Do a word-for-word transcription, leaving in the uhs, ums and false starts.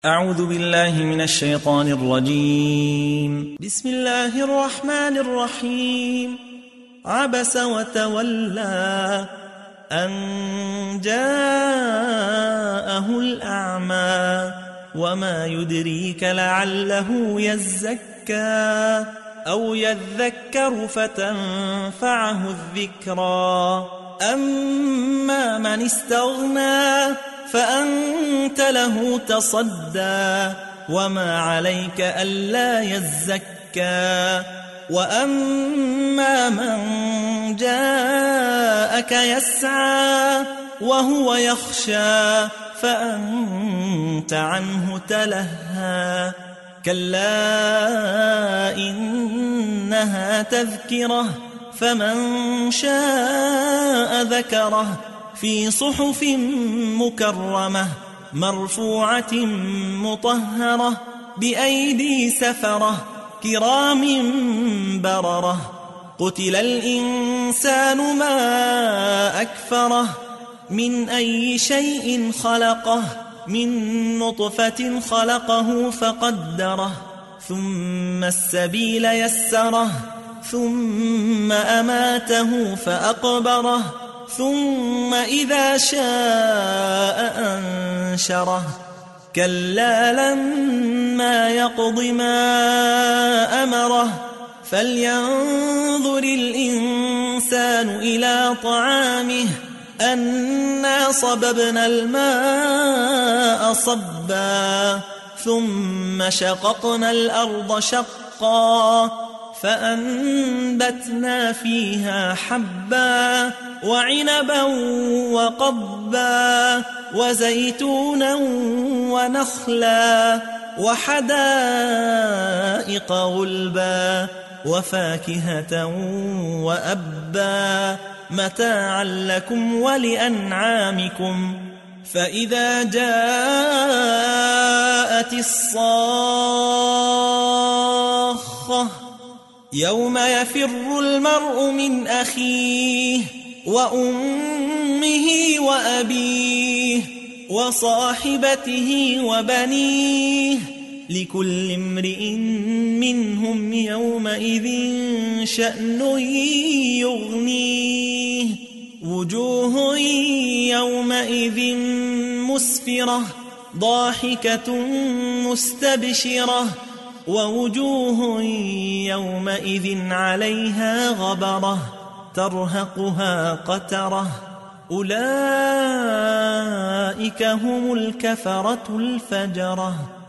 أعوذ بالله من الشيطان الرجيم. بسم الله الرحمن الرحيم. عبس وتولى أن جاءه الأعمى وما يدريك لعله يزكى أو يذكر فتنفعه الذكرى. أما من استغنى فأنت له تصدى وما عليك ألا يزكى. وأما من جاءك يسعى وهو يخشى فأنت عنه تلهى. كلا إنها تذكرة فمن شاء ذكره في صحف مكرمة مرفوعة مطهرة بأيدي سفرة كرام بررة. قتل الإنسان ما أكفره من أي شيء خلقه من نطفة خلقه فقدره ثم السبيل يسره ثم أماته فأقبره ثم إذا شاء أنشره. كلا لما يقض ما أمره فلينظر الإنسان إلى طعامه أنا صببنا الماء صبا ثم شققنا الأرض شقا فأنبتنا فيها حبا وعنبا وقضبا وزيتونا ونخلا وحدائق غلبا وفاكهة وأبا متاعا لكم ولأنعامكم. فإذا جاءت الصاخة يوم يفر المرء من أخيه وأمه وأبيه وصاحبته وبنيه لكل امرئ منهم يومئذ شأن يغنيه. وجوه يومئذ مسفرة ضاحكة مستبشرة ووجوه يومئذ عليها غبرة ترهقها قترة. أولئك هم الكفرة الفجرة.